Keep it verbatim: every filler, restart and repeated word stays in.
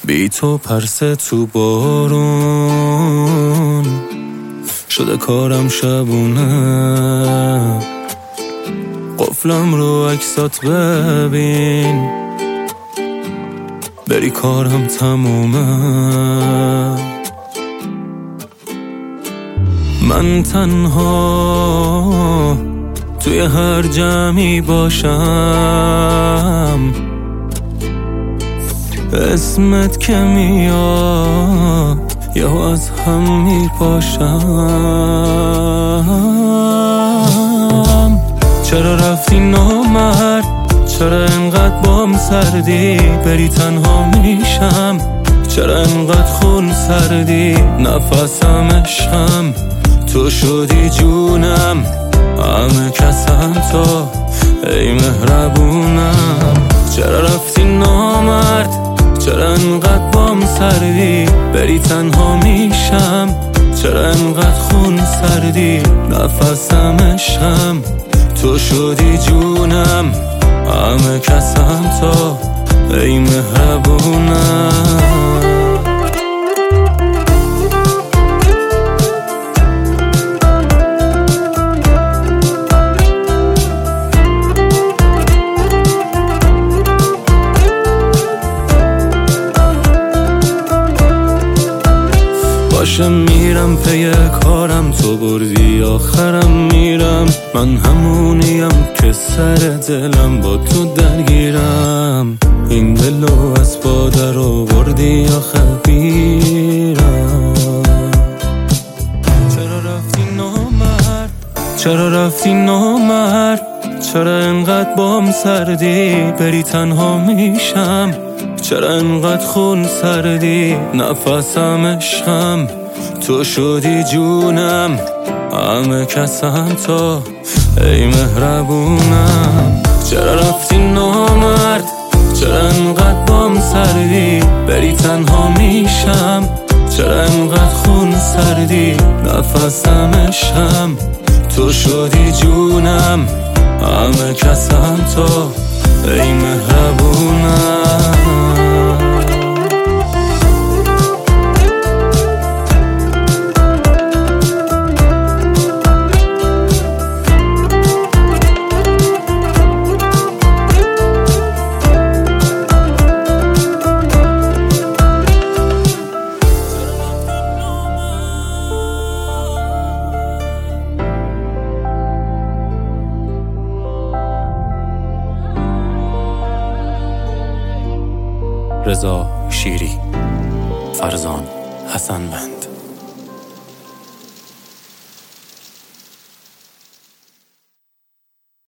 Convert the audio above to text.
بی تو پرسه تو بارون شده کارم شبونه، قفلم رو عکسات ببین بری کارم تمومه. من تنها توی هر جمعی باشم، اسمت که میاد یا از هم میپاشم. چرا رفتی نامرد، چرا انقدر بام سردی، بری تنها میشم، چرا انقدر خون سردی، نفسم عشقم تو شدی جونم، همه کسم تو ای مهربونم. چرا رفتی نامرد، چرا انقدر بام سردی، بری تنها میشم، چرا انقدر خون سردی، نفسم عشقم تو شدی جونم، همه کسم تو ای مهربونم. باشه میرم پی کارم، تو بردی آخرم میرم، من همونیم که سر دلم با تو درگیرم، این دلو از پادر آوردی آخر بیرم. چرا رفتی نامرد، چرا رفتی نامرد، چرا انقدر بام سردی، بری تنها میشم، چرا انقدر خون سردی، نفسم عشقم تو شدی جونم، همه کسم تو ای مهربونم. چرا رفتی نامرد، چرا انقدر بام سردی، بری تنها میشم، چرا انقدر خون سردی، نفسم عشقم تو شدی جونم، همه کسم تو ای مهربونم. رضا شیری، فرزان حسنوند.